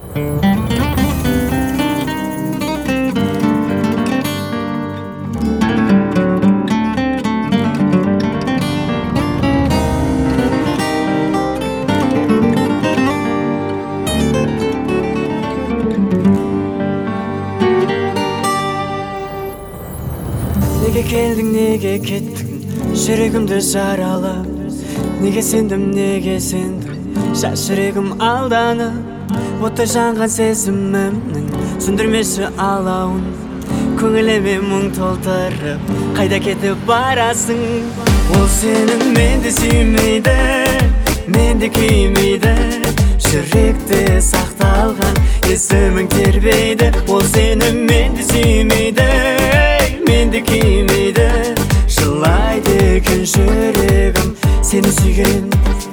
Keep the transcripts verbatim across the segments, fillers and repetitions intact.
Неге келдің, неге кеттің, жүрегімді жаралап. Неге сендім, неге сендім, жас жүрегім алданып. Оттай жанған сезімімнің сөндірмеші алауын. Көңіліме мұң толтырып, қайда кетіп барасың? Ол сенің менде сүймейді, менде күймейді. Жүректе сақталған есімің тербейді. Ол сенің менде сүймейді, менде күймейді. Жылайды күн жүрегім сені сүйген.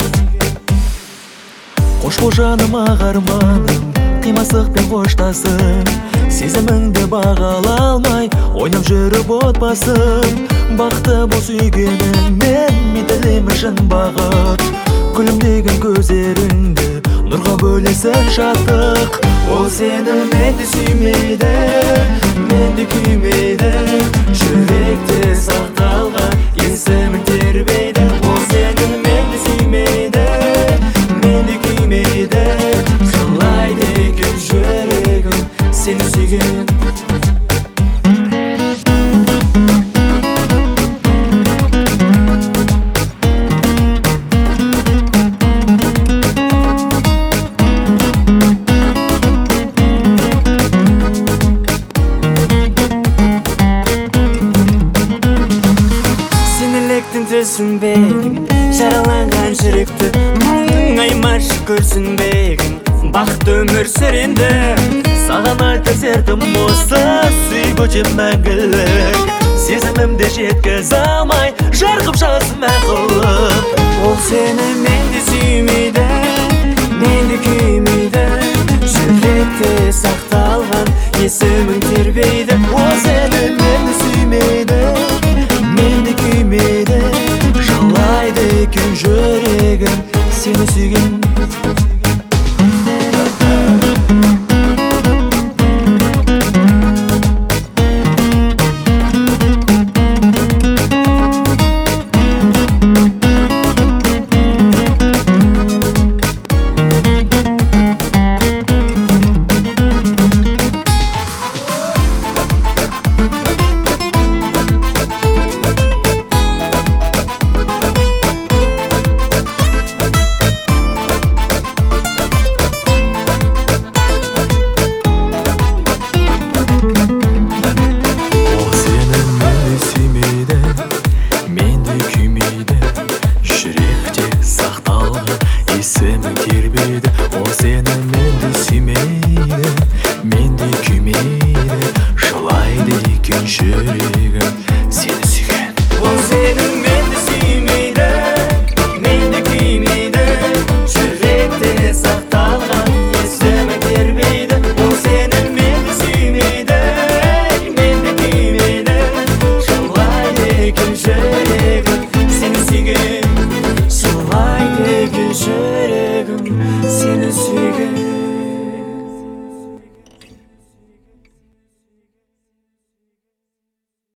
Қош бол жаным ағарманым, қимастықпен қоштасып. Сезіміңді бағалалмай ойнап жүріп отбасым. Бақытты бол сүйгенім мен, мен тілеймін шын бақыт. Күлімдеген көздеріңді нұрға бөлесің шаттық. Ол сені менде сүймейді, менде күймейді. Жүректе сақталған есімің тербейді. Ол сені менде сүймейді, менде күймейді. Жылайды күн жүрегім сені сүйген. Түсінбегін, жараланған жүректі мұң аймаш көрсінбегін. Бақытты өмір сүренді, саған айтар сертім осы, сүйіп өтем мәңгілік. Сезімімді жеткіз алмай жарқып жасым мәңгілік. ол сені менде сүймейді,